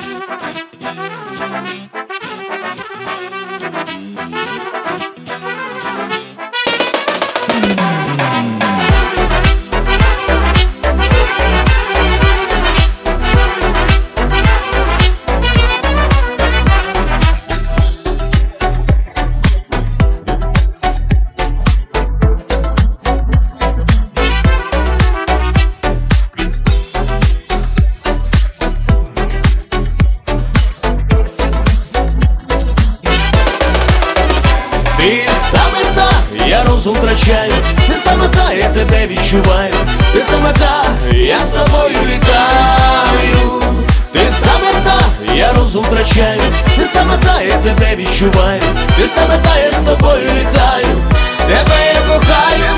Ти саме та, я розум втрачаю, ти саме та, я тебе відчуваю, ти саме та, я з тобою літаю. Ти саме та, я розум втрачаю, ти саме та, я тебе відчуваю, ти саме та, я з тобою літаю, тебе я кохаю.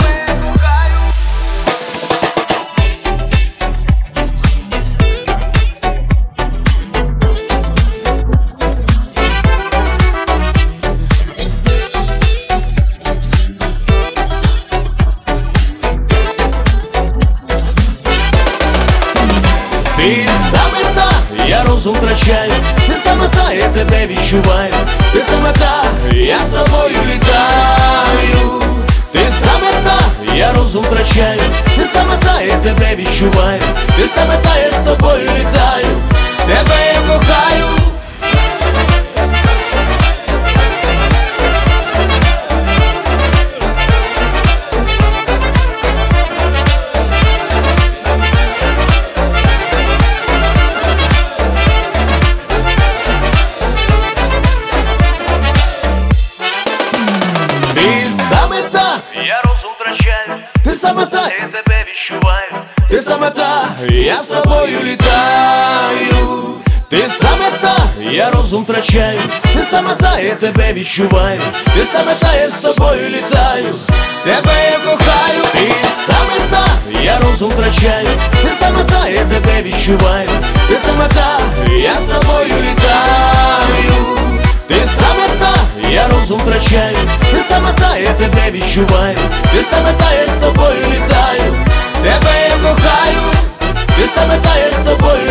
Ти саме та, я розум втрачаю, ти саме та, я тебе відчуваю, ти саме та, я з тобою літаю. Ти саме та, я розум втрачаю, ти саме та, я тебе відчуваю, ти саме та, я з тобою літаю, тебе я кохаю. Ти саме та, я розум втрачаю, ти саме та, я тебе відчуваю, ти саме та, я з тобою літаю. Ти саме та, я розум втрачаю, ти саме та, я тебе відчуваю, ти саме та, я з тобою літаю, тебе я кохаю. Ти саме та, я розум втрачаю, ти саме та, я тебе відчуваю, ти саме та, я з тобою літаю. Ти саме та, я розум втрачаю, ти саме та, я тебе відчуваю, ти саме та, я з тобою літаю, тебе я кохаю, ти саме та, я з тобою